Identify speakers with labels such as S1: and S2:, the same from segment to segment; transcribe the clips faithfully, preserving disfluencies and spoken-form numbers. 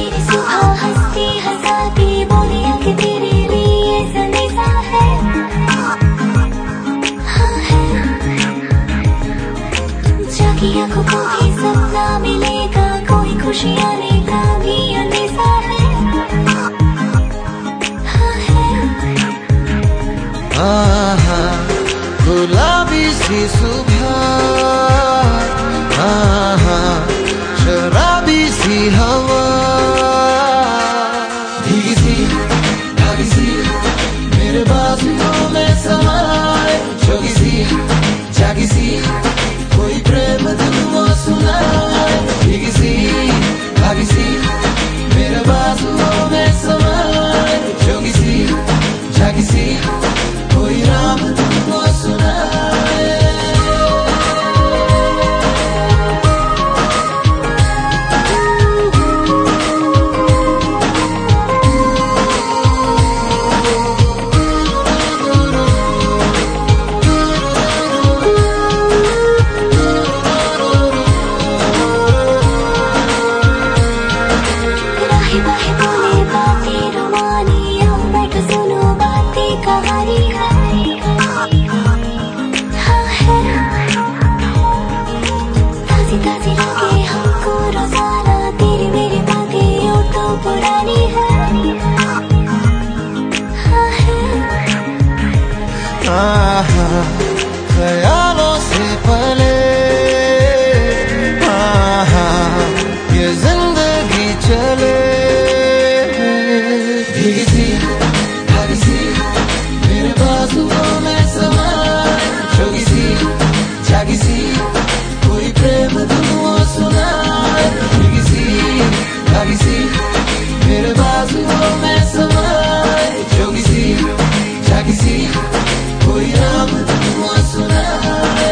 S1: मेरी सुबह हंसती हंसाती बोलिया कि तेरे लिए संदेशा है, हाँ है। जागी आंखों को भी सपना मिलेगा, कोई खुशी आने का भी अंदेशा है, हाँ है।
S2: आहा गुलाबी सी सुबह, आहा शराबी सी हवा, भीगी सी भागी सी मेरे बाजुओं में समाए, जोगी सी जागी सी कोई प्रेम धुन वो सुनाए, भीगी सी भागी सी मेरे बाजुओं में समाए, जोगी सी जागी सी कोई राम धुन वो सुनाए।
S1: कहानी है, हाँ है। ताज़ी ताज़ी लगे हमको रोजाना, तेरी मेरी बातें यूं तो पुरानी है, हाँ है।
S2: आहा ख्यालों से पले, आहा ये जिंदगी चले, भीगी सी भागी सी मेरे बाजुओं में समाए, जोगी सी जागी सी कोई प्रेम धुन वो सुनाए, भीगी सी भागी सी मेरे बाजुओं में समाए, जोगी सी जागी सी कोई राम धुन वो सुनाए।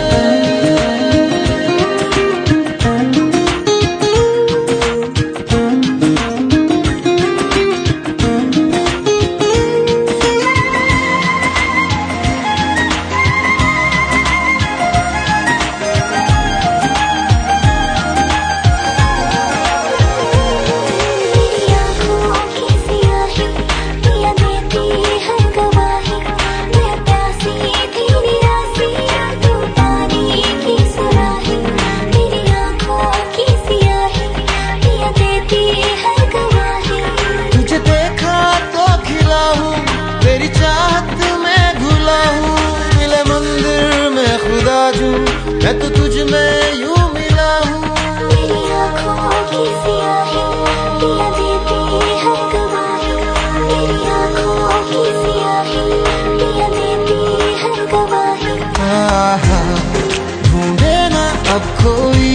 S2: मैं तो तुझ में यूं मिला हूँ,
S1: मेरी आँखों की स्याही पिया देती है गवाही, मेरी आँखों की स्याही पिया देती है गवाही।
S2: आहा ढूंढे ना अब कोई,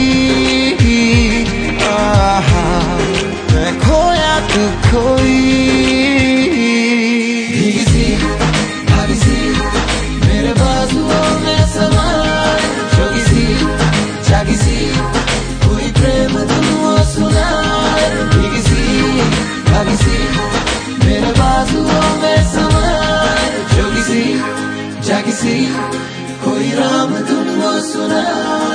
S2: आहा मैं खोया तू खोई, भीगी सी भागी सी मेरे बाजुओं में समाए, जोगी सी जागी सी कोई प्रेम धुन वो सुनाए, भीगी सी भागी सी मेरे बाजुओं में समाए, जोगी सी जागी सी कोई राम धुन वो सुनाए।